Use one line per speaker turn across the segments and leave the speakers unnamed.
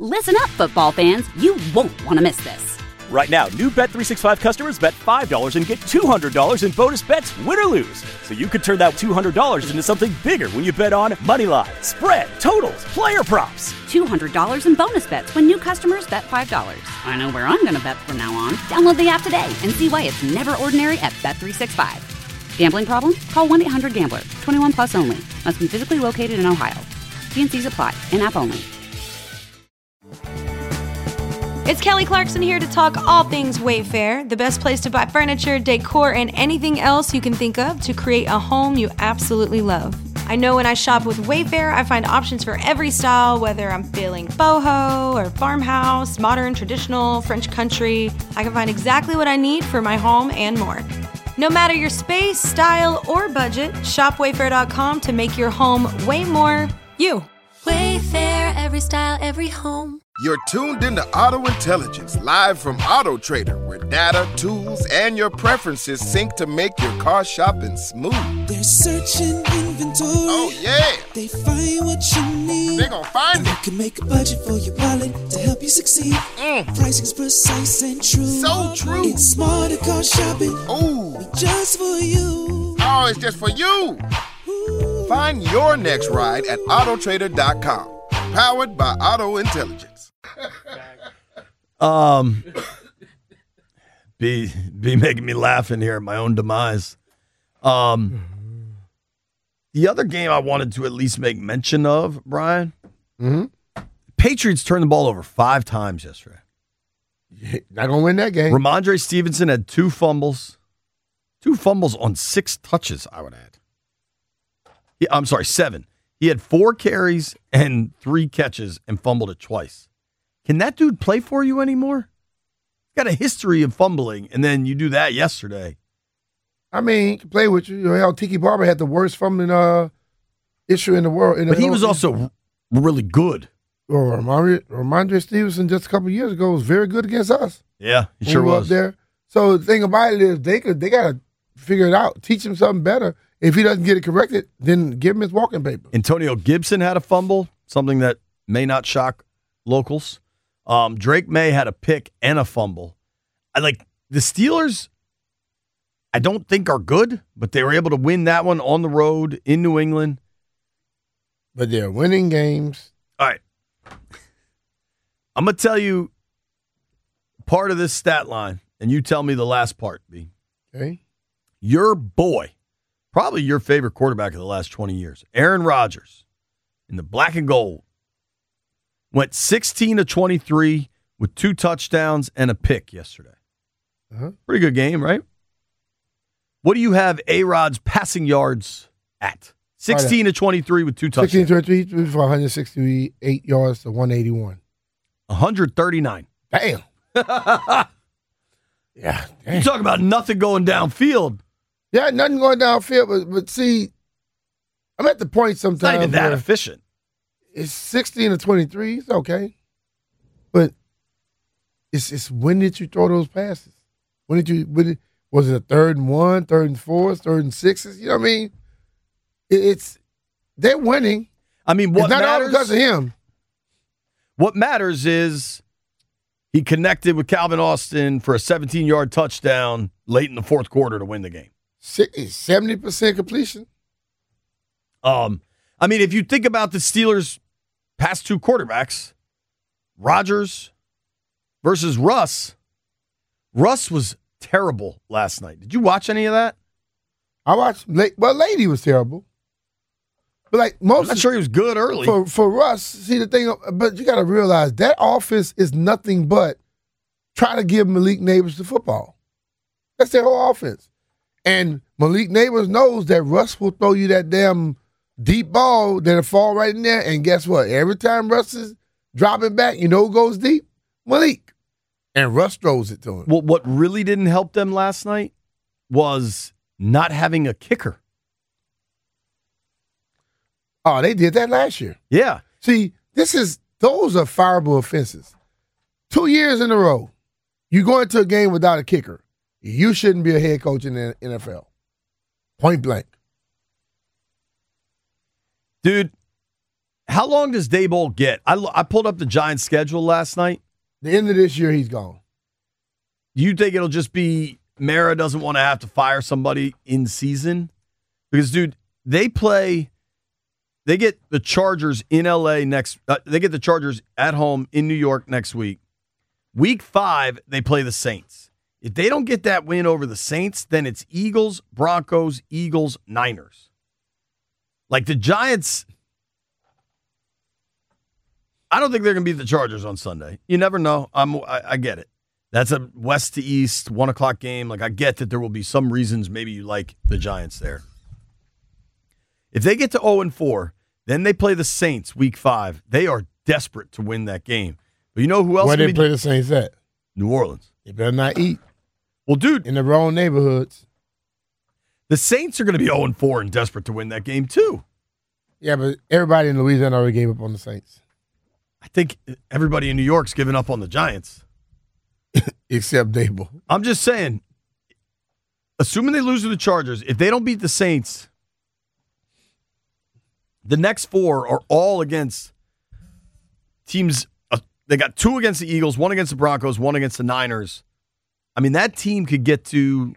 Listen up, football fans. You won't want to miss this.
Right now, new Bet365 customers bet $5 and get $200 in bonus bets, win or lose. So you could turn that $200 into something bigger when you bet on moneyline, spread, totals, player props.
$200 in bonus bets when new customers bet $5. I know where I'm going to bet from now on. Download the app today and see why it's never ordinary at Bet365. Gambling problem? Call 1-800-GAMBLER. 21 plus only. Must be physically located in Ohio. T&Cs apply. In-app only.
It's Kelly Clarkson here to talk all things Wayfair, the best place to buy furniture, decor, and anything else you can think of to create a home you absolutely love. I know when I shop with Wayfair, I find options for every style, whether I'm feeling boho or farmhouse, modern, traditional, French country. I can find exactly what I need for my home and more. No matter your space, style, or budget, shop Wayfair.com to make your home way more you.
Wayfair, every style, every home.
You're tuned into Auto Intelligence, live from Auto Trader, where data, tools, and your preferences sync to make your car shopping smooth.
They're searching inventory.
Oh, yeah.
They find what you need.
They're gonna find
and
it.
You can make a budget for your wallet to help you succeed. Pricing's precise and true.
So true.
It's smarter car shopping.
Ooh.
Just for you.
Oh, it's just for you. Ooh. Find your next ride at autotrader.com. Powered by Auto Intelligence.
Be making me laugh in here at my own demise. The other game I wanted to at least make mention of, Brian. Patriots turned the ball over 5 times yesterday.
Not gonna win that game.
Ramondre Stevenson had 2 fumbles. 2 fumbles on 6 touches, I would add. I'm sorry, 7. He had 4 carries and 3 catches and fumbled it twice. Can that dude play for you anymore? He's got a history of fumbling, and then you do that yesterday.
I mean, he can play with you. Hell, Tiki Barber had the worst fumbling issue in the world.
But he was also really good.
Ramondre Stevenson just a couple of years ago was very good against us.
Yeah, he sure was.
Up there. So the thing about it is they got to figure it out, teach him something better. If he doesn't get it corrected, then give him his walking paper.
Antonio Gibson had a fumble, something that may not shock locals. Drake May had a pick and a fumble. The Steelers, I don't think are good, but they were able to win that one on the road in New England.
But they're winning games.
All right. I'm going to tell you part of this stat line, and you tell me the last part, B.
Okay.
Your boy, probably your favorite quarterback of the last 20 years, Aaron Rodgers, in the black and gold, went 16 of 23 with 2 touchdowns and a pick yesterday. Pretty good game, right? What do you have A-Rod's passing yards at? 16 of 23 with 2 touchdowns. 16
of 23 for 168 yards to 181.
139.
Damn. Yeah. Damn.
You talk about nothing going downfield.
Yeah, nothing going downfield, but see, I'm at the point sometimes.
It's not even that efficient.
It's 16 to 23. It's okay. But it's when did you throw those passes? Was it a 3rd and 1, 3rd and 4, 3rd and 6s? You know what I mean? They're winning.
I mean, what
it's not
matters,
all because of him.
What matters is he connected with Calvin Austin for a 17-yard touchdown late in the 4th quarter to win the game.
70% completion.
I mean, if you think about the Steelers' past 2 quarterbacks, Rodgers versus Russ, Russ was terrible last night. Did you watch any of that?
I watched. Lady was terrible. But
I'm not sure he was good early.
For Russ, see the thing, but you got to realize that offense is nothing but try to give Malik Neighbors the football. That's their whole offense. And Malik Neighbors knows that Russ will throw you that damn deep ball that'll fall right in there. And guess what? Every time Russ is dropping back, you know who goes deep? Malik. And Russ throws it to him.
Well, what really didn't help them last night was not having a kicker.
Oh, they did that last year.
Yeah.
See, those are fireable offenses. 2 years in a row, you go into a game without a kicker. You shouldn't be a head coach in the NFL. Point blank.
Dude, How long does Daboll get? I pulled up the Giants' schedule last night.
The end of this year, he's gone.
You think it'll just be Mara doesn't want to have to fire somebody in season? Because, dude, they get the Chargers in L.A. next. They get the Chargers at home in New York next week. Week 5, they play the Saints. If they don't get that win over the Saints, then it's Eagles, Broncos, Eagles, Niners. Like the Giants, I don't think they're going to beat the Chargers on Sunday. You never know. I get it. That's a west to east, 1 o'clock game. Like, I get that there will be some reasons maybe you like the Giants there. If they get to 0-4, then they play the Saints week 5. They are desperate to win that game. But you know who else?
Where they play the Saints at?
New Orleans.
They better not eat.
Well, dude.
In the wrong neighborhoods.
The Saints are going to be 0-4 and desperate to win that game, too.
Yeah, but everybody in Louisiana already gave up on the Saints.
I think everybody in New York's given up on the Giants.
Except Daboll.
I'm just saying, assuming they lose to the Chargers, if they don't beat the Saints, the next 4 are all against teams. They got 2 against the Eagles, 1 against the Broncos, 1 against the Niners. I mean, that team could get to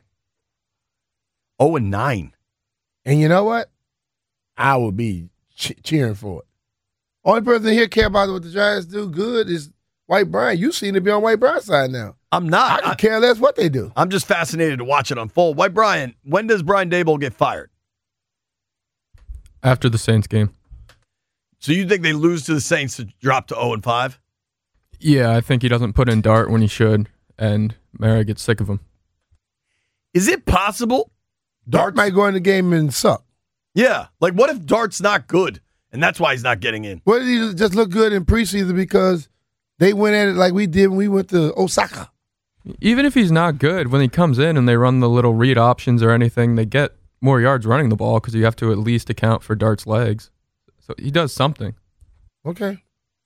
0-9.
And you know what? I would be cheering for it. Only person here care about what the Giants do good is White Brian. You seem to be on White Brian's side now.
I'm not.
I care less what they do.
I'm just fascinated to watch it unfold. White Brian, when does Brian Daboll get fired?
After the Saints game.
So you think they lose to the Saints to drop to 0-5?
Yeah, I think he doesn't put in Dart when he should, and Mara gets sick of him.
Is it possible
Dart might go in the game and suck?
Yeah. Like, what if Dart's not good, and that's why he's not getting in?
What did he just look good in preseason because they went at it like we did when we went to Osaka?
Even if he's not good, when he comes in and they run the little read options or anything, they get more yards running the ball because you have to at least account for Dart's legs. So he does something.
Okay.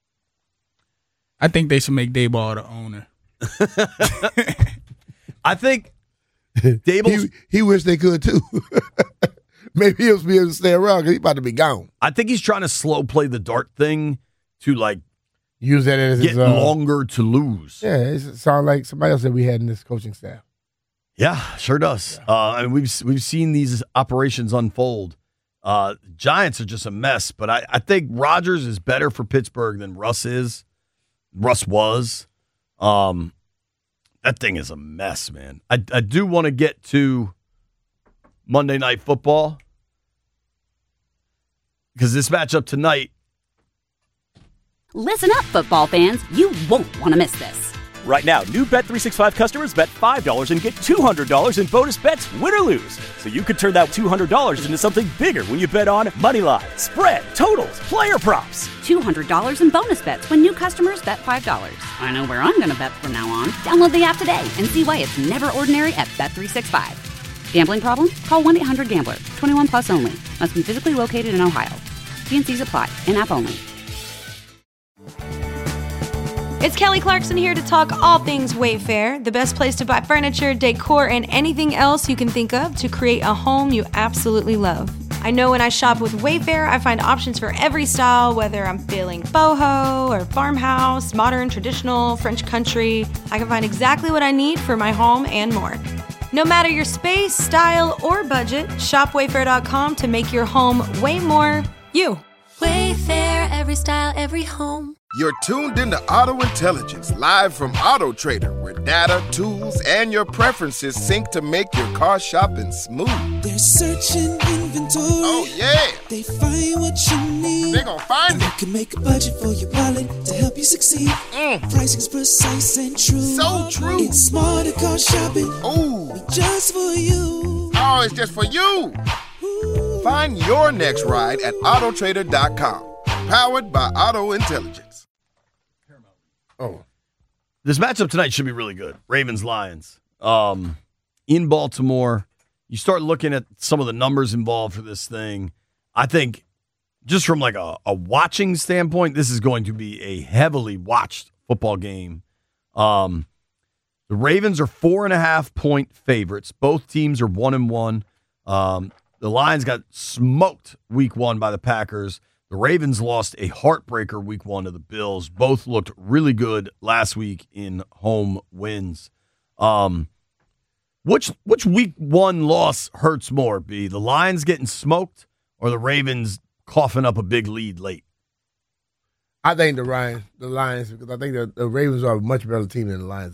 I think they should make Daboll the owner.
I think Daboll.
He wish they could too. Maybe he'll be able to stay around because he's about to be gone.
I think he's trying to slow play the Dart thing to like
use that as
get longer to lose.
Yeah, it sounds like somebody else that we had in this coaching staff.
Yeah, sure does. I mean, we've seen these operations unfold. Giants are just a mess, but I think Rodgers is better for Pittsburgh than Russ is. Russ was. That thing is a mess, man. I do want to get to Monday Night Football because this matchup tonight.
Listen up, football fans. You won't want to miss this.
Right now, new Bet365 customers bet $5 and get $200 in bonus bets, win or lose. So you could turn that $200 into something bigger when you bet on Moneyline, spread, totals, player props.
$200 in bonus bets when new customers bet $5. I know where I'm going to bet from now on. Download the app today and see why it's never ordinary at Bet365. Gambling problem? Call 1-800-GAMBLER. 21 plus only. Must be physically located in Ohio. T&Cs apply. In-app only.
It's Kelly Clarkson here to talk all things Wayfair, the best place to buy furniture, decor, and anything else you can think of to create a home you absolutely love. I know when I shop with Wayfair, I find options for every style, whether I'm feeling boho or farmhouse, modern, traditional, French country. I can find exactly what I need for my home and more. No matter your space, style, or budget, shop Wayfair.com to make your home way more you.
Wayfair, every style, every home.
You're tuned into Auto Intelligence, live from Auto Trader, where data, tools, and your preferences sync to make your car shopping smooth.
They're searching inventory.
Oh, yeah.
They find what you need.
They're gonna find
and
it.
They can make a budget for your wallet to help you succeed. Pricing's precise and true.
So true.
It's smarter car shopping.
Ooh.
Just for you.
Oh, it's just for you.
Ooh.
Find your next ride at Autotrader.com. Powered by Auto Intelligence.
Oh.
This matchup tonight should be really good. Ravens-Lions. In Baltimore, you start looking at some of the numbers involved for this thing. I think just from like a watching standpoint, this is going to be a heavily watched football game. The Ravens are 4.5-point favorites. Both teams are 1-1. The Lions got smoked week 1 by the Packers. The Ravens lost a heartbreaker week 1 to the Bills. Both looked really good last week in home wins. Which week 1 loss hurts more, B? The Lions getting smoked or the Ravens coughing up a big lead late?
I think the Lions, because I think the Ravens are a much better team than the Lions,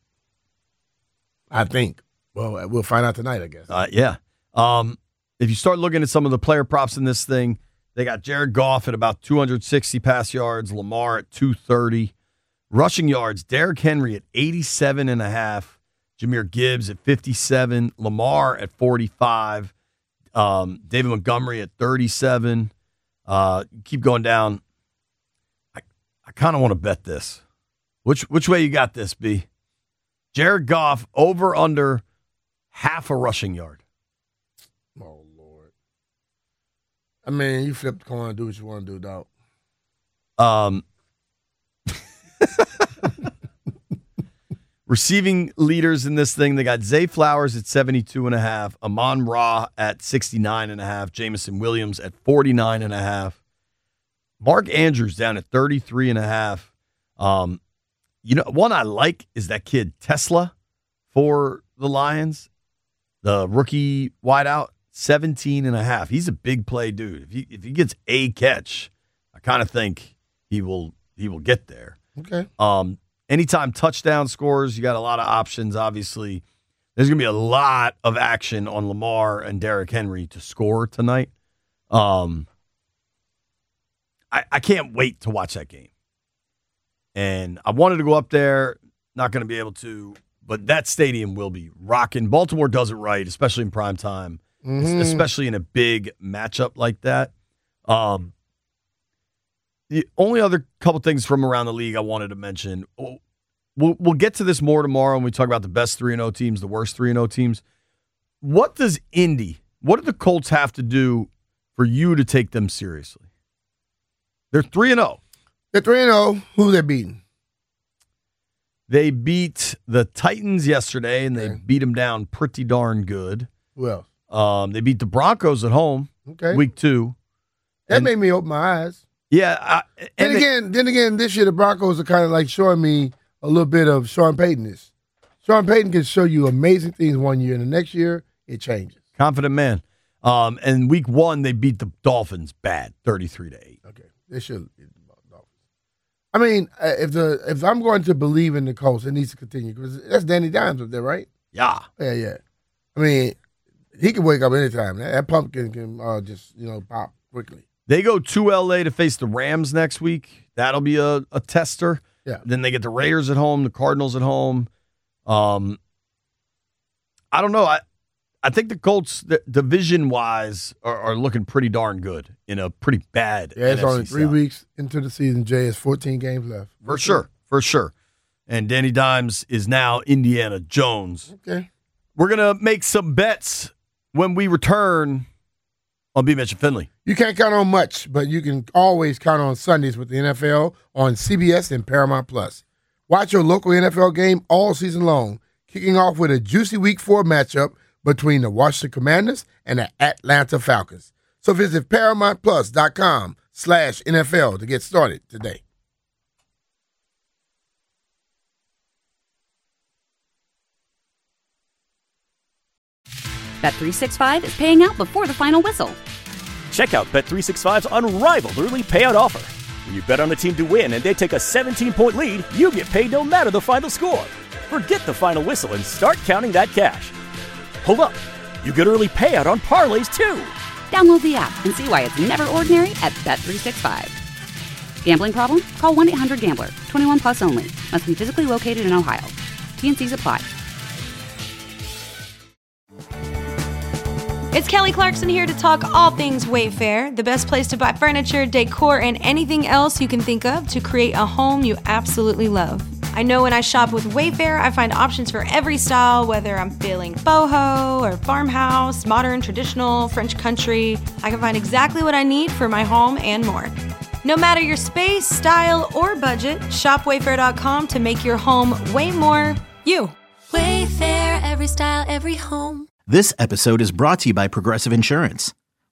I think. Well, we'll find out tonight, I guess.
Yeah. If you start looking at some of the player props in this thing, they got Jared Goff at about 260 pass yards, Lamar at 230. Rushing yards, Derrick Henry at 87.5, Jahmyr Gibbs at 57, Lamar at 45, David Montgomery at 37. Keep going down. I kind of want to bet this. Which way you got this, B? Jared Goff over under half a rushing yard.
Oh, Lord. I mean, you flip the coin and do what you want to do, dog.
Receiving leaders in this thing, they got Zay Flowers at 72.5, Amon-Ra at 69.5, Jameson Williams at 49.5, Mark Andrews down at 33.5. One I like is that kid Tesla for the Lions, the rookie wideout, 17.5. He's a big play dude. If he gets a catch, I kind of think he will get there.
Okay.
Anytime touchdown scores, you got a lot of options. Obviously, there's going to be a lot of action on Lamar and Derrick Henry to score tonight. I can't wait to watch that game. And I wanted to go up there, not going to be able to, but that stadium will be rocking. Baltimore does it right, especially in prime time, especially in a big matchup like that. The only other couple things from around the league I wanted to mention, we'll get to this more tomorrow when we talk about the best 3-0 teams, the worst 3-0 teams. What do the Colts have to do for you to take them seriously? They're 3-0.
They're 3-0. Who they beating?
They beat the Titans yesterday, and they beat them down pretty darn good.
Who else?
They beat the Broncos at home, week 2.
That made me open my eyes.
Yeah.
Then again, this year the Broncos are kind of like showing me a little bit of Sean Payton-ness. Sean Payton can show you amazing things one year, and the next year it changes.
Confident man. And week 1 they beat the Dolphins bad, 33-8.
Okay, they should beat the Dolphins. I mean, if I'm going to believe in the Colts, it needs to continue because that's Danny Dimes up there, right?
Yeah.
Yeah. I mean, he can wake up anytime. That pumpkin can just pop quickly.
They go to L.A. to face the Rams next week. That'll be a tester.
Yeah.
Then they get the Raiders at home, the Cardinals at home. I don't know. I think the Colts, division-wise, are looking pretty darn good in a pretty bad
Yeah, it's
NFC
only 3
South.
weeks into the season, Jay. It's 14 games left.
For sure. And Danny Dimes is now Indiana Jones.
Okay.
We're going to make some bets when we return on B. Mitch and Finley.
You can't count on much, but you can always count on Sundays with the NFL on CBS and Paramount+. Watch your local NFL game all season long, kicking off with a juicy Week 4 matchup between the Washington Commanders and the Atlanta Falcons. So visit ParamountPlus.com/NFL to get started today.
Bet365 is paying out before the final whistle.
Check out Bet365's unrivaled early payout offer. When you bet on a team to win and they take a 17-point lead, you get paid no matter the final score. Forget the final whistle and start counting that cash. Hold up. You get early payout on parlays, too.
Download the app and see why it's never ordinary at Bet365. Gambling problem? Call 1-800-GAMBLER. 21 plus only. Must be physically located in Ohio. T&Cs apply.
It's Kelly Clarkson here to talk all things Wayfair, the best place to buy furniture, decor, and anything else you can think of to create a home you absolutely love. I know when I shop with Wayfair, I find options for every style, whether I'm feeling boho or farmhouse, modern, traditional, French country. I can find exactly what I need for my home and more. No matter your space, style, or budget, shop Wayfair.com to make your home way more you.
Wayfair, every style, every home.
This episode is brought to you by Progressive Insurance.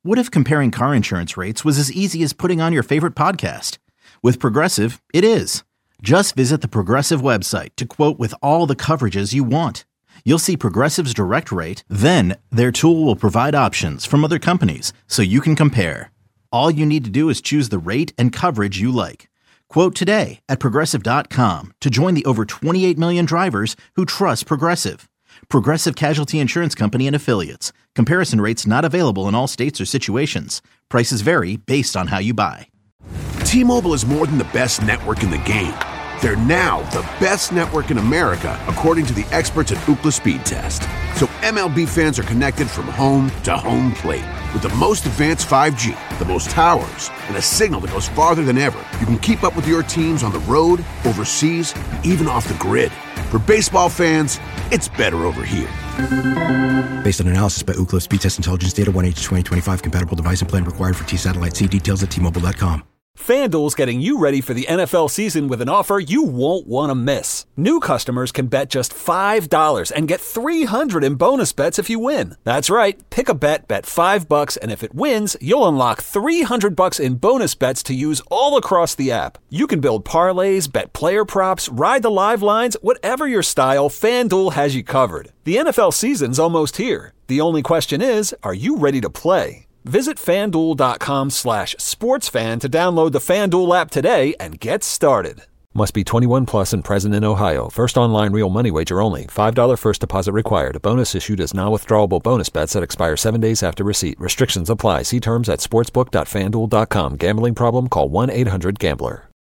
What if comparing car insurance rates was as easy as putting on your favorite podcast? With Progressive, it is. Just visit the Progressive website to quote with all the coverages you want. You'll see Progressive's direct rate, then their tool will provide options from other companies so you can compare. All you need to do is choose the rate and coverage you like. Quote today at Progressive.com to join the over 28 million drivers who trust Progressive. Progressive Casualty Insurance Company and Affiliates. Comparison rates not available in all states or situations. Prices vary based on how you buy.
T-Mobile is more than the best network in the game. They're now the best network in America, according to the experts at Ookla Speed Test. So MLB fans are connected from home to home plate. With the most advanced 5G, the most towers, and a signal that goes farther than ever, you can keep up with your teams on the road, overseas, and even off the grid. For baseball fans, it's better over here.
Based on analysis by Ookla Speed Test Intelligence Data, 1H2025 compatible device and plan required for T-Satellite. See details at T-Mobile.com.
FanDuel's getting you ready for the NFL season with an offer you won't want to miss. New customers can bet just $5 and get $300 in bonus bets if you win. That's right. Pick a bet, bet $5, and if it wins, you'll unlock $300 in bonus bets to use all across the app. You can build parlays, bet player props, ride the live lines, whatever your style, FanDuel has you covered. The NFL season's almost here. The only question is, are you ready to play? Visit FanDuel.com/sportsfan to download the FanDuel app today and get started. Must be 21 plus and present in Ohio. First online real money wager only. $5 first deposit required. Bonus issued as non-withdrawable bonus bets that expire 7 days after receipt. Restrictions apply. See terms at sportsbook.fanduel.com. Gambling problem? Call 1-800-GAMBLER.